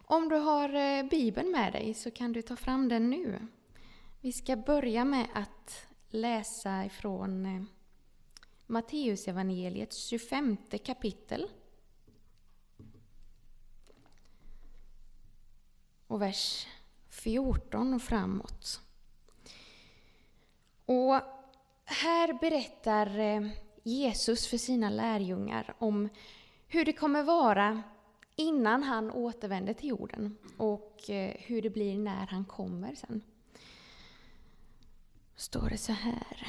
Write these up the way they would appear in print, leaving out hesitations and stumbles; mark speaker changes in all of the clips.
Speaker 1: Om du har Bibeln med dig så kan du ta fram den nu. Vi ska börja med att läsa ifrån Matteusevangeliets 25:e kapitel. Och vers 14 och framåt. Och här berättar Jesus för sina lärjungar om hur det kommer vara innan han återvänder till jorden och hur det blir när han kommer sen. Står det så här.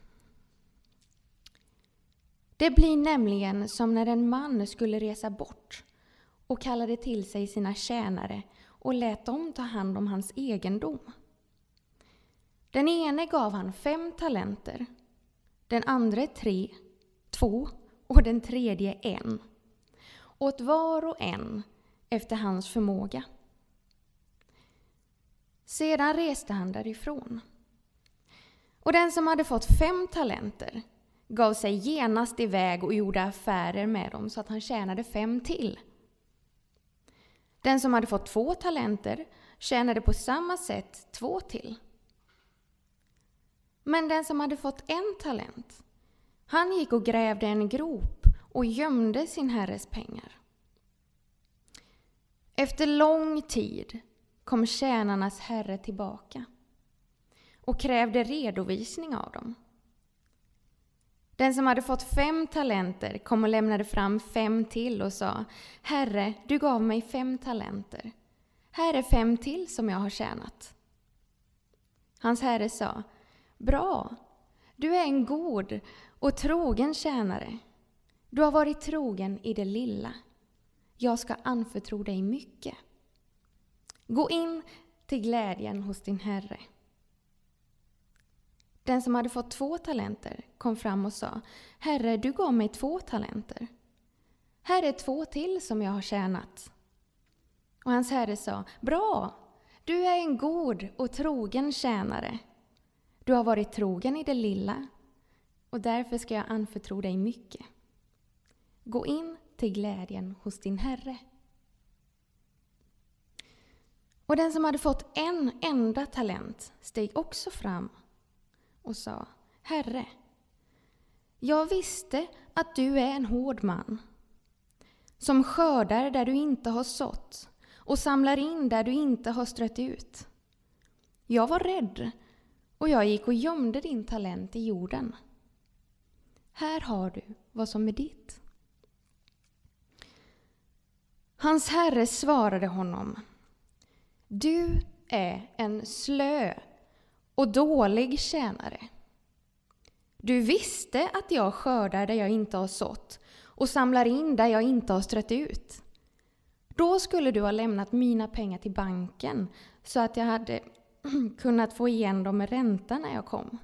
Speaker 1: Det blir nämligen som när en man skulle resa bort och kallade till sig sina tjänare och lät dem ta hand om hans egendom. Den ene gav han 5 talenter, den andra 3, 2 och den tredje 1. Åt var och en efter hans förmåga. Sedan reste han därifrån. Och den som hade fått 5 talenter gav sig genast iväg och gjorde affärer med dem så att han tjänade 5 till. Den som hade fått 2 talenter tjänade på samma sätt 2 till. Men den som hade fått 1 talent, han gick och grävde en grop och gömde sin herres pengar. Efter lång tid kom tjänarnas herre tillbaka och krävde redovisning av dem. Den som hade fått 5 talenter kom och lämnade fram 5 till och sa: Herre, du gav mig 5 talenter. Här är 5 till som jag har tjänat. Hans herre sa: Bra, du är en god och trogen tjänare. Du har varit trogen i det lilla. Jag ska anförtro dig mycket. Gå in till glädjen hos din herre. Den som hade fått 2 talenter kom fram och sa: Herre, du gav mig 2 talenter. Här är 2 till som jag har tjänat. Och hans herre sa: Bra, du är en god och trogen tjänare. Du har varit trogen i det lilla och därför ska jag anförtro dig mycket. Gå in till glädjen hos din herre. Och den som hade fått 1 enda talent steg också fram och sa: Herre, jag visste att du är en hård man, som skördar där du inte har sått och samlar in där du inte har strött ut. Jag var rädd och jag gick och gömde din talent i jorden. Här har du vad som är ditt. Hans herre svarade honom: Du är en slö och dålig tjänare. Du visste att jag skördar där jag inte har sått och samlar in där jag inte har strött ut. Då skulle du ha lämnat mina pengar till banken så att jag hade kunnat få igen dem med ränta när jag kom.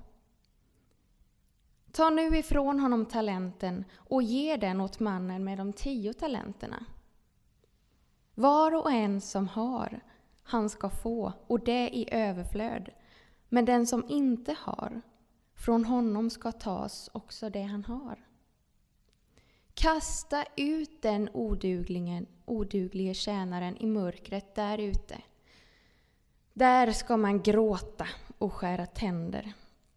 Speaker 1: Ta nu ifrån honom talenten och ge den åt mannen med de 10 talenterna. Var och en som har, han ska få, och det i överflöd. Men den som inte har, från honom ska tas också det han har. Kasta ut den oduglige tjänaren i mörkret där ute. Där ska man gråta och skära tänder.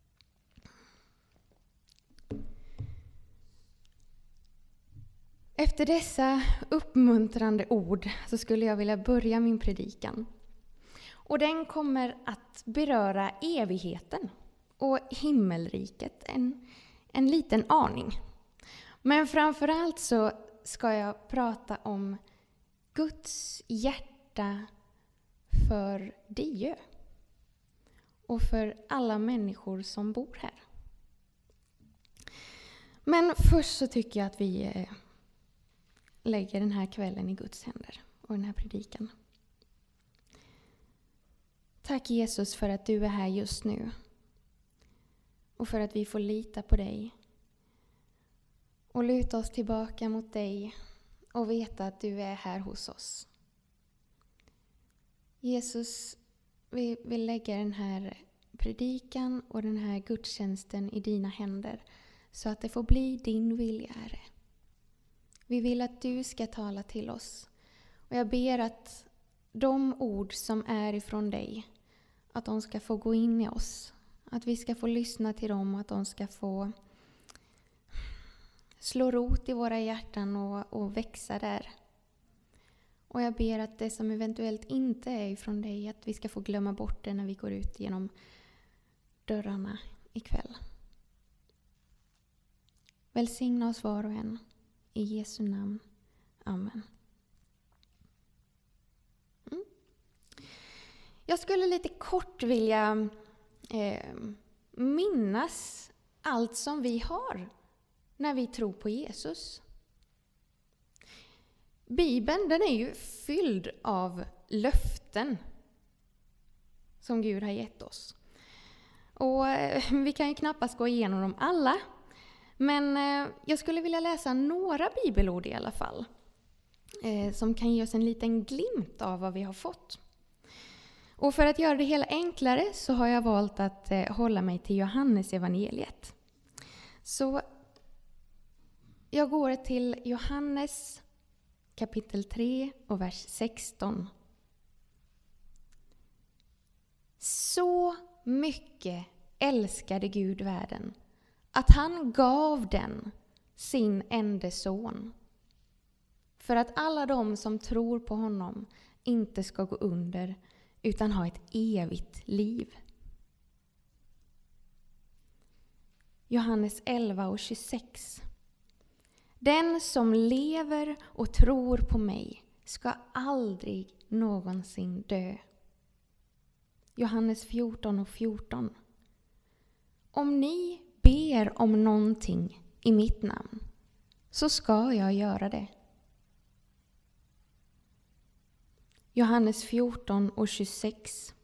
Speaker 1: Efter dessa uppmuntrande ord så skulle jag vilja börja min predikan. Och den kommer att beröra evigheten och himmelriket en liten aning. Men framförallt så ska jag prata om Guds hjärta för Diö och för alla människor som bor här. Men först så tycker jag att vi lägger den här kvällen i Guds händer och den här predikan. Tack Jesus för att du är här just nu och för att vi får lita på dig och luta oss tillbaka mot dig och veta att du är här hos oss. Jesus, vi vill lägga den här predikan och den här gudstjänsten i dina händer så att det får bli din vilja, Herre. Vi vill att du ska tala till oss. Och jag ber att de ord som är ifrån dig, att de ska få gå in i oss. Att vi ska få lyssna till dem, att de ska få slå rot i våra hjärtan och växa där. Och jag ber att det som eventuellt inte är ifrån dig, att vi ska få glömma bort det när vi går ut genom dörrarna ikväll. Välsigna oss var och en. I Jesu namn. Amen. Jag skulle lite kort vilja minnas allt som vi har när vi tror på Jesus. Bibeln, den är ju fylld av löften som Gud har gett oss. Och vi kan ju knappast gå igenom dem alla. Men jag skulle vilja läsa några bibelord i alla fall. Som kan ge oss en liten glimt av vad vi har fått. Och för att göra det hela enklare så har jag valt att hålla mig till Johannes evangeliet. Så jag går till Johannes kapitel 3 och vers 16. Så mycket älskade Gud världen att han gav den sin enda son. För att alla de som tror på honom inte ska gå under utan ha ett evigt liv. Johannes 11 och 26. Den som lever och tror på mig ska aldrig någonsin dö. Johannes 14 och 14. Om ni ber om någonting i mitt namn så ska jag göra det. Johannes 14 och 26.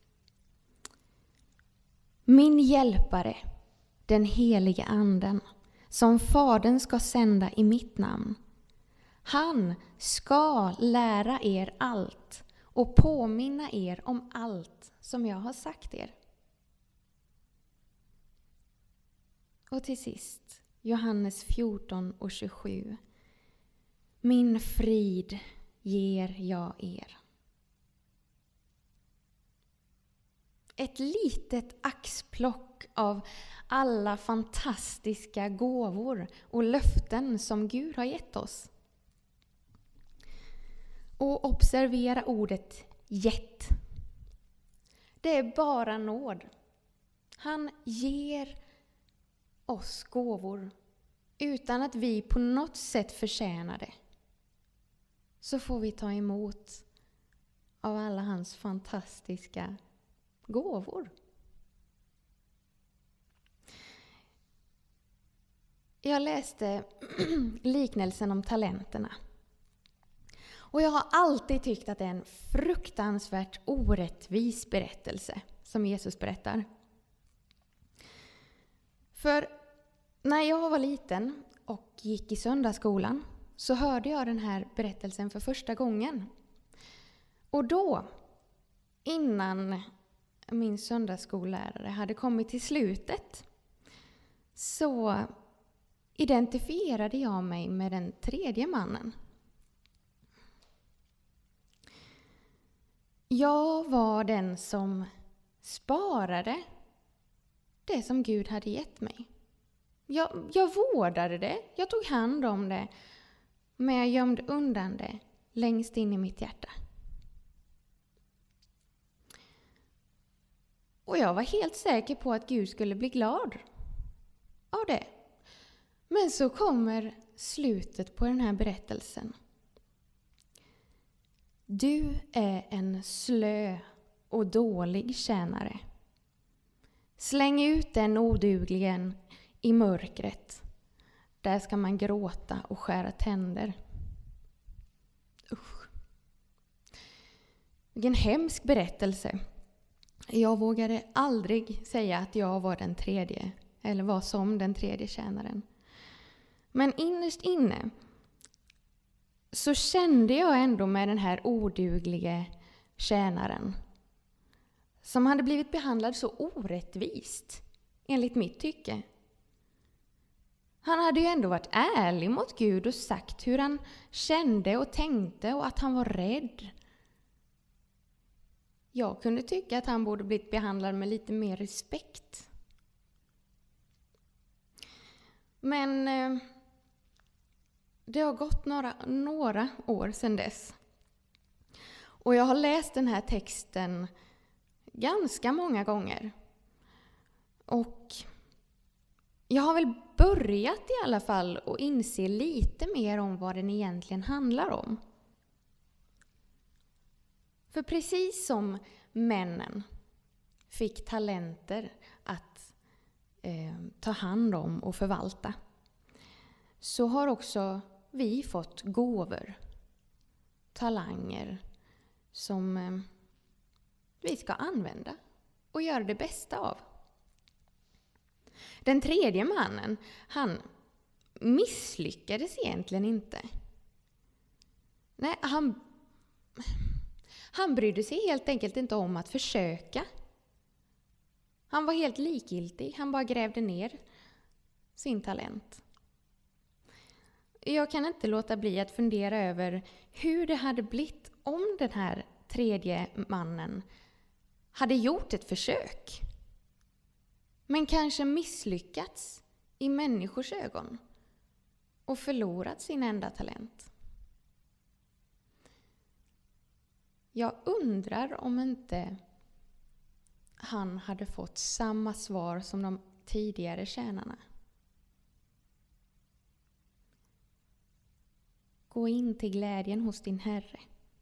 Speaker 1: Min hjälpare, den helige anden, som Fadern ska sända i mitt namn. Han ska lära er allt och påminna er om allt som jag har sagt er. Och till sist, Johannes 14 och 27. Min frid ger jag er. Ett litet axplock av alla fantastiska gåvor och löften som Gud har gett oss. Och observera ordet gett. Det är bara nåd. Han ger oss gåvor utan att vi på något sätt förtjänar det. Så får vi ta emot av alla hans fantastiska gåvor. Jag läste liknelsen om talenterna. Och jag har alltid tyckt att det är en fruktansvärt orättvis berättelse som Jesus berättar. För när jag var liten och gick i söndagsskolan så hörde jag den här berättelsen för första gången. Och då, innan min söndagsskollärare hade kommit till slutet, så identifierade jag mig med den tredje mannen. Jag var den som sparade det som Gud hade gett mig. Jag vårdade det, jag tog hand om det, men jag gömde undan det längst in i mitt hjärta. Och jag var helt säker på att Gud skulle bli glad av det. Men så kommer slutet på den här berättelsen. Du är en slö och dålig tjänare. Släng ut den odugligen i mörkret. Där ska man gråta och skära tänder. Usch. Vilken hemsk berättelse. Jag vågade aldrig säga att jag var den tredje, eller var som den tredje tjänaren. Men innerst inne så kände jag ändå med den här oduglige tjänaren, som hade blivit behandlad så orättvist, enligt mitt tycke. Han hade ju ändå varit ärlig mot Gud och sagt hur han kände och tänkte och att han var rädd. Jag kunde tycka att han borde blivit behandlad med lite mer respekt. Men det har gått några år sedan dess. Och jag har läst den här texten ganska många gånger. Och jag har väl börjat i alla fall att inse lite mer om vad den egentligen handlar om. För precis som männen fick talenter att ta hand om och förvalta, så har också vi fått gåvor, talanger som vi ska använda och göra det bästa av. Den tredje mannen, han misslyckades egentligen inte. Nej, han brydde sig helt enkelt inte om att försöka. Han var helt likgiltig, han bara grävde ner sin talent. Jag kan inte låta bli att fundera över hur det hade blivit om den här tredje mannen hade gjort ett försök, men kanske misslyckats i människors ögon och förlorat sin enda talent. Jag undrar om inte han hade fått samma svar som de tidigare tjänarna. Gå in till glädjen hos din Herre.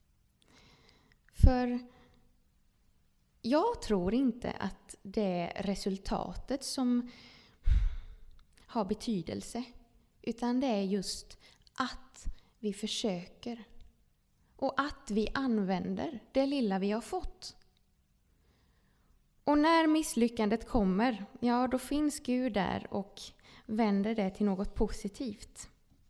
Speaker 1: För jag tror inte att det är resultatet som har betydelse, utan det är just att vi försöker och att vi använder det lilla vi har fått. Och när misslyckandet kommer, ja, då finns Gud där och vänder det till något positivt.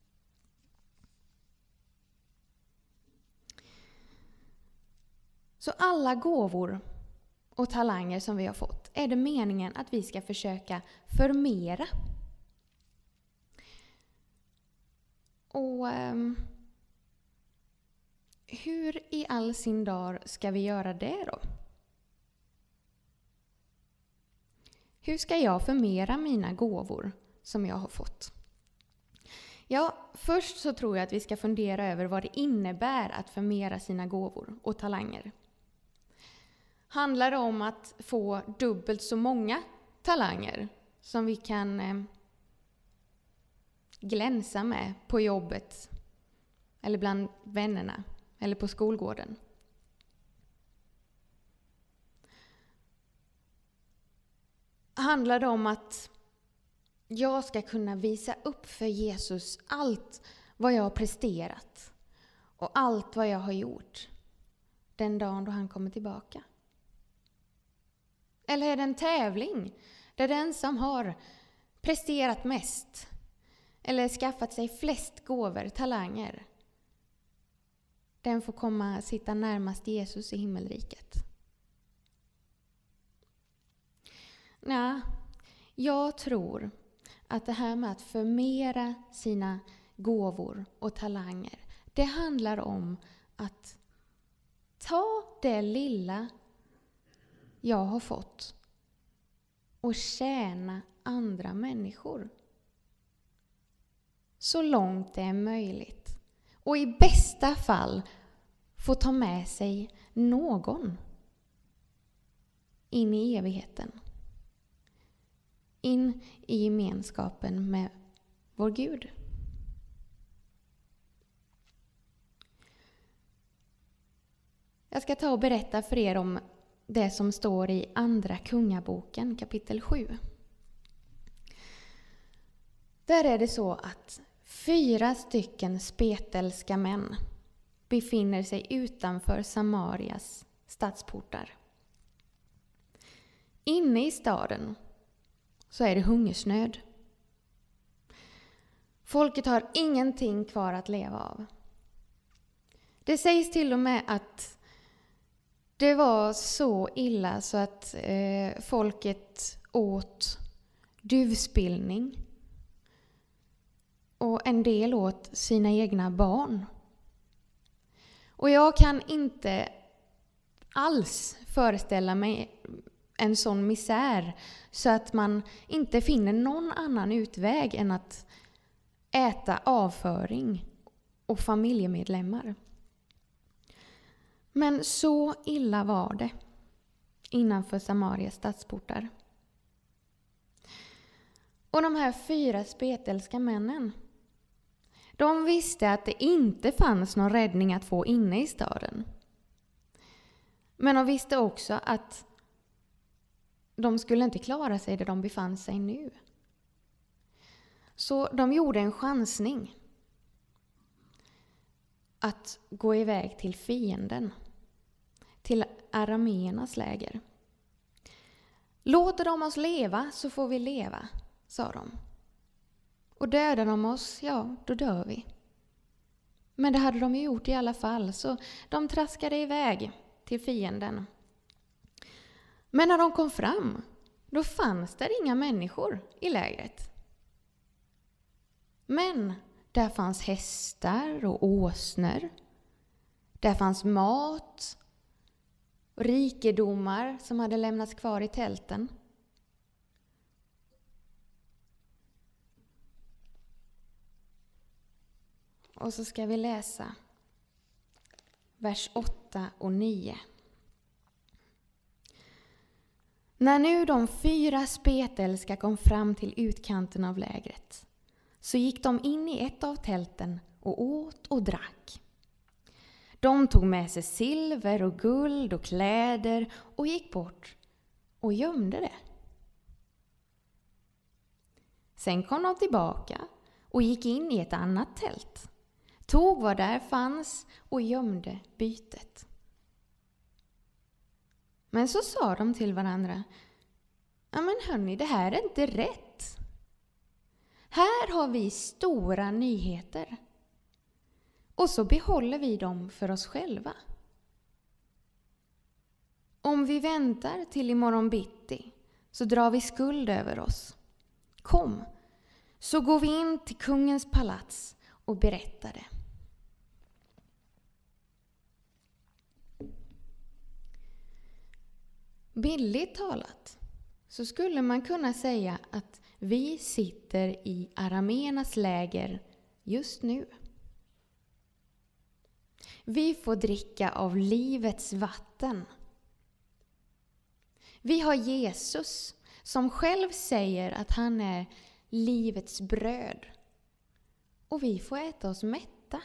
Speaker 1: Så alla gåvor och talanger som vi har fått är det meningen att vi ska försöka förmera. Och hur i all sin dar ska vi göra det då? Hur ska jag förmera mina gåvor som jag har fått? Ja, först så tror jag att vi ska fundera över vad det innebär att förmera sina gåvor och talanger. Handlar det om att få dubbelt så många talanger som vi kan glänsa med på jobbet eller bland vännerna eller på skolgården? Handlar det om att jag ska kunna visa upp för Jesus allt vad jag har presterat och allt vad jag har gjort den dagen då han kommer tillbaka? Eller är det en tävling där den som har presterat mest eller skaffat sig flest gåvor, talanger, den får komma sitta närmast Jesus i himmelriket? Nej, jag tror att det här med att förmera sina gåvor och talanger, det handlar om att ta det lilla jag har fått och tjäna andra människor så långt det är möjligt. Och i bästa fall få ta med sig någon in i evigheten. In i gemenskapen med vår Gud. Jag ska ta och berätta för er om det som står i Andra Kungaboken kapitel 7. Där är det så att 4 spetälska män befinner sig utanför Samarias stadsportar. Inne i staden så är det hungersnöd. Folket har ingenting kvar att leva av. Det sägs till och med att det var så illa så att folket åt duvspillning. Och en del åt sina egna barn. Och jag kan inte alls föreställa mig en sån misär så att man inte finner någon annan utväg än att äta avföring och familjemedlemmar. Men så illa var det innanför Samarias stadsportar. Och de här 4 spetälska männen, de visste att det inte fanns någon räddning att få inne i staden. Men de visste också att de skulle inte klara sig där de befann sig nu. Så de gjorde en chansning att gå iväg till fienden, till arameernas läger. Låter de oss leva så får vi leva, sa de. Och dödar de oss, ja, då dör vi. Men det hade de ju gjort i alla fall, så de traskade iväg till fienden. Men när de kom fram, då fanns det inga människor i lägret. Men där fanns hästar och åsnor. Där fanns mat och rikedomar som hade lämnats kvar i tälten. Och så ska vi läsa vers 8 och 9. När nu de 4 spetälska kom fram till utkanten av lägret, så gick de in i ett av tälten och åt och drack. De tog med sig silver och guld och kläder och gick bort och gömde det. Sen kom de tillbaka och gick in i ett annat tält, tog vad där fanns och gömde bytet. Men så sa de till varandra: ja men hörni, det här är inte rätt. Här har vi stora nyheter. Och så behåller vi dem för oss själva. Om vi väntar till imorgon bitti så drar vi skuld över oss. Kom, så går vi in till kungens palats och berättar det. Bildligt talat så skulle man kunna säga att vi sitter i arameernas läger just nu. Vi får dricka av livets vatten. Vi har Jesus som själv säger att han är livets bröd. Och vi får äta oss mätta.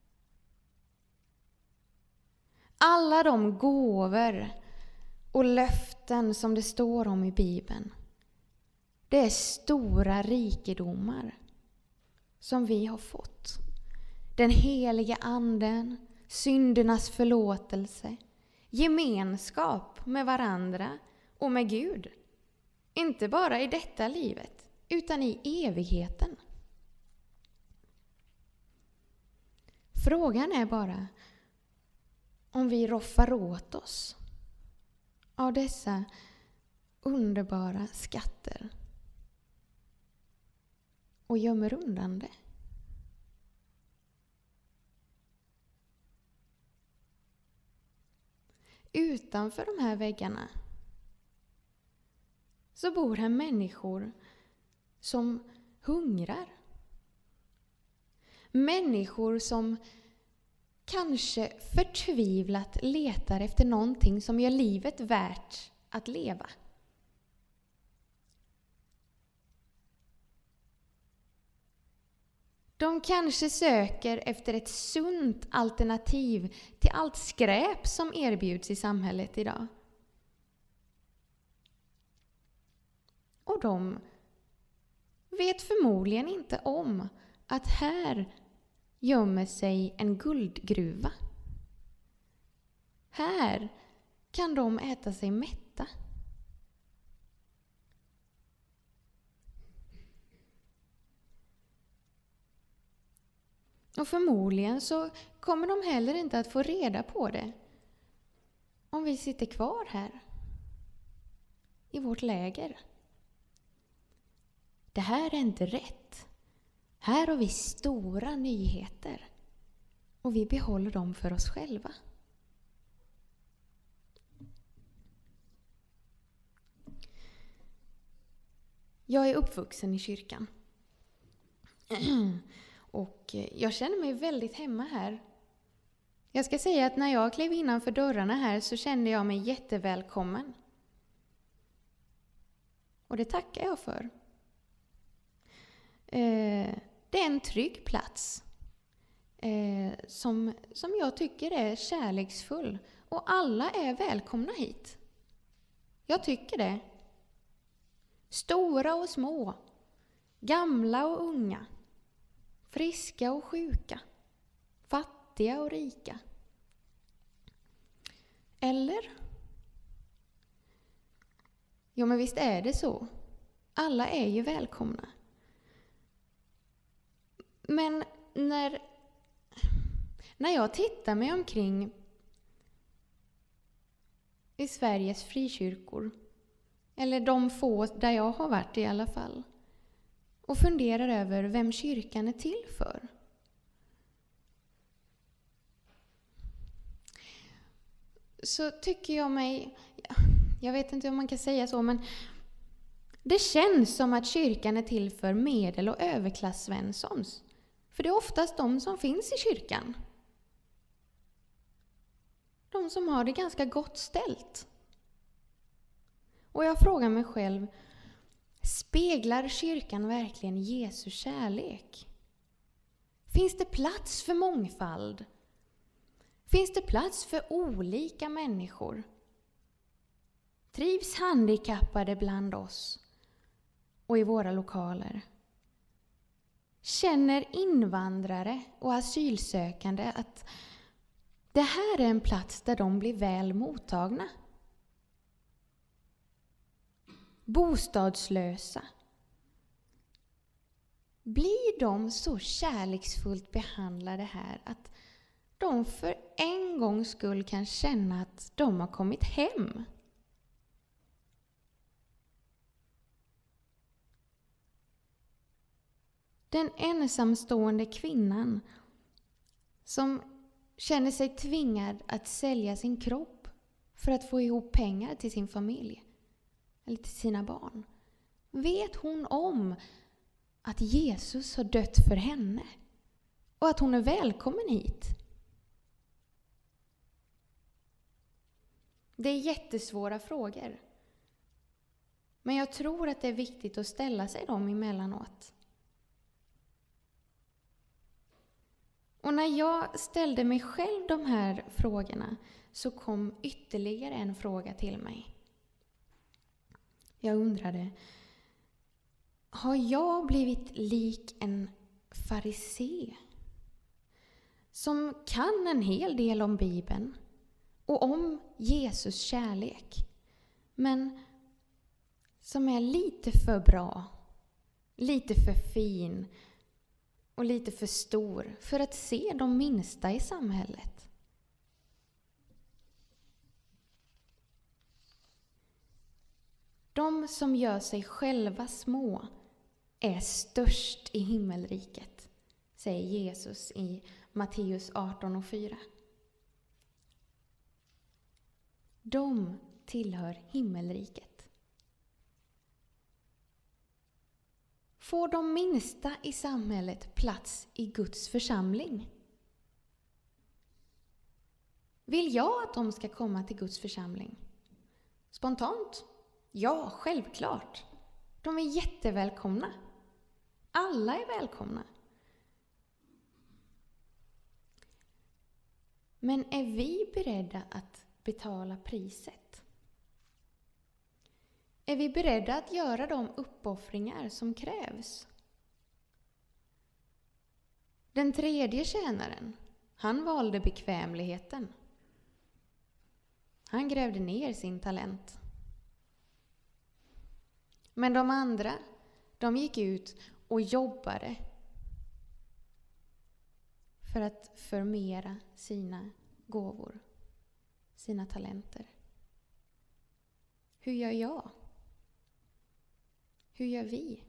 Speaker 1: Alla de gåvor och löften som det står om i Bibeln, det är stora rikedomar som vi har fått. Den heliga anden, syndernas förlåtelse, gemenskap med varandra och med Gud. Inte bara i detta livet, utan i evigheten. Frågan är bara om vi roffar åt oss av dessa underbara skatter och gömmer undan det. Utanför de här väggarna så bor här människor som hungrar. Människor som kanske förtvivlat letar efter någonting som gör livet värt att leva. De kanske söker efter ett sunt alternativ till allt skräp som erbjuds i samhället idag. Och de vet förmodligen inte om att här gömmer sig en guldgruva. Här kan de äta sig mätta. Och förmodligen så kommer de heller inte att få reda på det om vi sitter kvar här i vårt läger. Det här är inte rätt. Här har vi stora nyheter och vi behåller dem för oss själva. Jag är uppvuxen i kyrkan. Och jag känner mig väldigt hemma här. Jag ska säga att när jag klev innanför dörrarna här så kände jag mig jättevälkommen. Och det tackar jag för. Det är en trygg plats. Som jag tycker är kärleksfull. Och alla är välkomna hit. Jag tycker det. Stora och små. Gamla och unga. Friska och sjuka. Fattiga och rika. Eller? Jo, men visst är det så. Alla är ju välkomna. Men när jag tittar mig omkring i Sveriges frikyrkor, eller de få där jag har varit i alla fall, och funderar över vem kyrkan är till för, så tycker jag mig, jag vet inte om man kan säga så, men det känns som att kyrkan är till för medel- och överklass-svenssons. För det är oftast de som finns i kyrkan. De som har det ganska gott ställt. Och jag frågar mig själv, speglar kyrkan verkligen Jesu kärlek? Finns det plats för mångfald? Finns det plats för olika människor? Trivs handikappade bland oss och i våra lokaler? Känner invandrare och asylsökande att det här är en plats där de blir väl mottagna? Bostadslösa. Blir de så kärleksfullt behandlade här att de för en gångs skull kan känna att de har kommit hem? Den ensamstående kvinnan som känner sig tvingad att sälja sin kropp för att få ihop pengar till sin familj eller till sina barn. Vet hon om att Jesus har dött för henne och att hon är välkommen hit? Det är jättesvåra frågor. Men jag tror att det är viktigt att ställa sig dem emellanåt. Och när jag ställde mig själv de här frågorna så kom ytterligare en fråga till mig. Jag undrade, har jag blivit lik en farisé som kan en hel del om Bibeln och om Jesus kärlek, men som är lite för bra, lite för fin och lite för stor för att se de minsta i samhället? De som gör sig själva små är störst i himmelriket, säger Jesus i Matteus 18:4. De tillhör himmelriket. Får de minsta i samhället plats i Guds församling? Vill jag att de ska komma till Guds församling? Spontant? Ja, självklart. De är jättevälkomna. Alla är välkomna. Men är vi beredda att betala priset? Är vi beredda att göra de uppoffringar som krävs? Den tredje tjänaren, han valde bekvämligheten. Han grävde ner sin talent. Men de andra, de gick ut och jobbade för att förmera sina gåvor, sina talenter. Hur gör jag? Hur gör vi?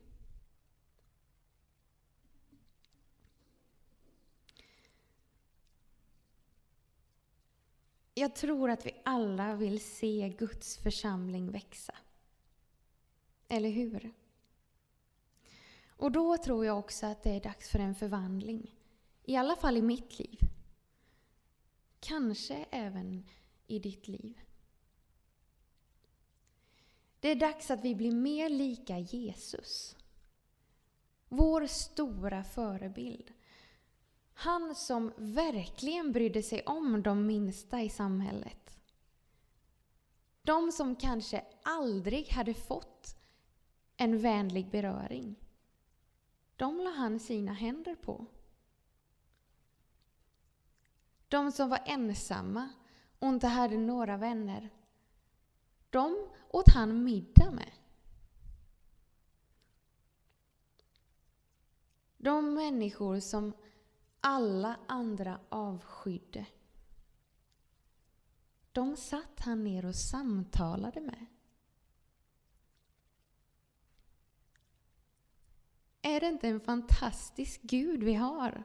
Speaker 1: Jag tror att vi alla vill se Guds församling växa. Eller hur? Och då tror jag också att det är dags för en förvandling. I alla fall i mitt liv. Kanske även i ditt liv. Det är dags att vi blir mer lika Jesus. Vår stora förebild. Han som verkligen brydde sig om de minsta i samhället. De som kanske aldrig hade fått en vänlig beröring. De la han sina händer på. De som var ensamma och inte hade några vänner. De åt han middag med. De människor som alla andra avskydde. De satt han ner och samtalade med. Är det inte en fantastisk Gud vi har?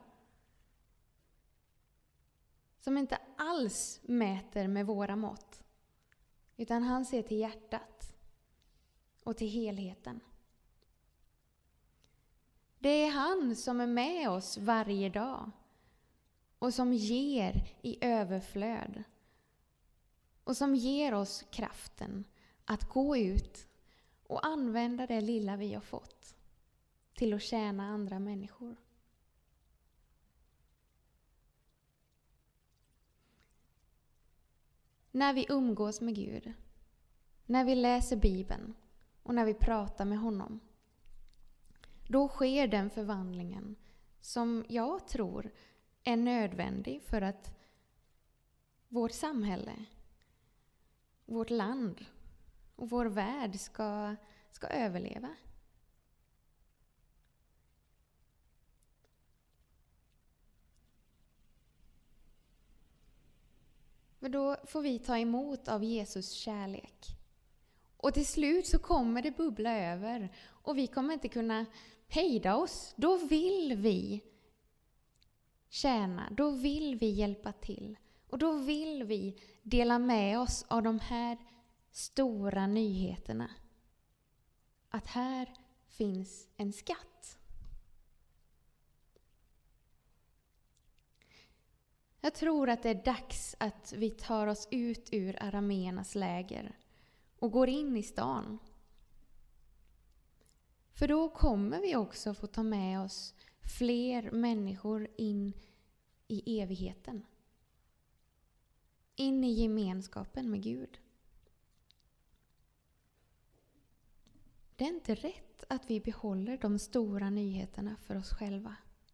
Speaker 1: Som inte alls mäter med våra mått. Utan han ser till hjärtat och till helheten. Det är han som är med oss varje dag. Och som ger i överflöd. Och som ger oss kraften att gå ut och använda det lilla vi har fått till att tjäna andra människor. När vi umgås med Gud, när vi läser Bibeln och när vi pratar med honom, då sker den förvandlingen som jag tror är nödvändig för att vårt samhälle, vårt land och vår värld ska överleva. För då får vi ta emot av Jesus kärlek. Och till slut så kommer det bubbla över och vi kommer inte kunna hejda oss. Då vill vi tjäna, då vill vi hjälpa till. Och då vill vi dela med oss av de här stora nyheterna. Att här finns en skatt. Jag tror att det är dags att vi tar oss ut ur arameernas läger och går in i stan. För då kommer vi också få ta med oss fler människor in i evigheten. In i gemenskapen med Gud. Det är inte rätt att vi behåller de stora nyheterna för oss själva.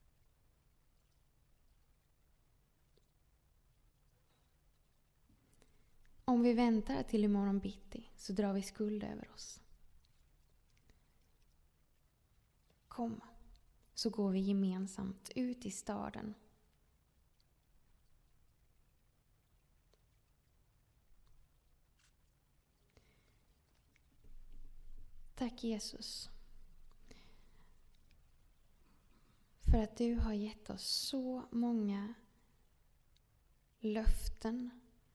Speaker 1: Om vi väntar till imorgon bitti så drar vi skuld över oss. Kom, så går vi gemensamt ut i staden. Tack Jesus. För att du har gett oss så många löften,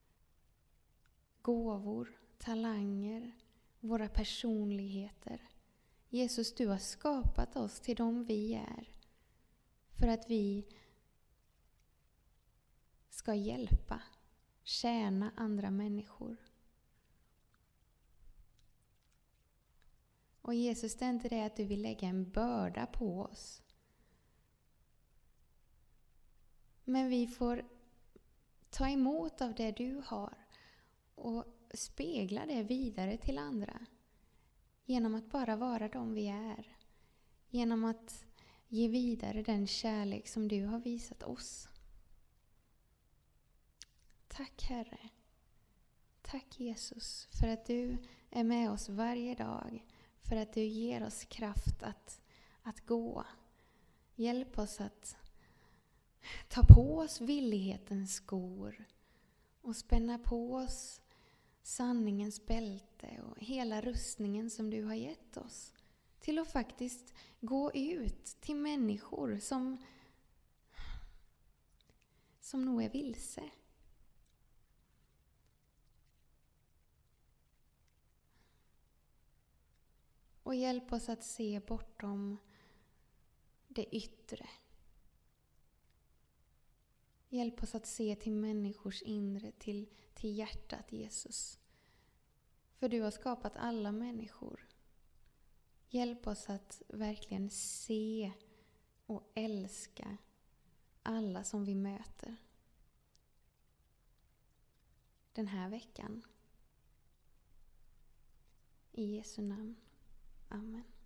Speaker 1: gåvor, talanger, våra personligheter. Jesus, du har skapat oss till dem vi är. För att vi ska hjälpa, tjäna andra människor. Och Jesus, det är inte det att du vill lägga en börda på oss. Men vi får ta emot av det du har och spegla det vidare till andra. Genom att bara vara de vi är. Genom att ge vidare den kärlek som du har visat oss. Tack Herre. Tack Jesus för att du är med oss varje dag. För att du ger oss kraft att gå. Hjälp oss att ta på oss villighetens skor. Och spänna på oss sanningens bälte och hela rustningen som du har gett oss. Till att faktiskt gå ut till människor som nog är vilse. Och hjälp oss att se bortom det yttre. Hjälp oss att se till människors inre, till hjärtat, Jesus. För du har skapat alla människor. Hjälp oss att verkligen se och älska alla som vi möter den här veckan. I Jesu namn. Amen.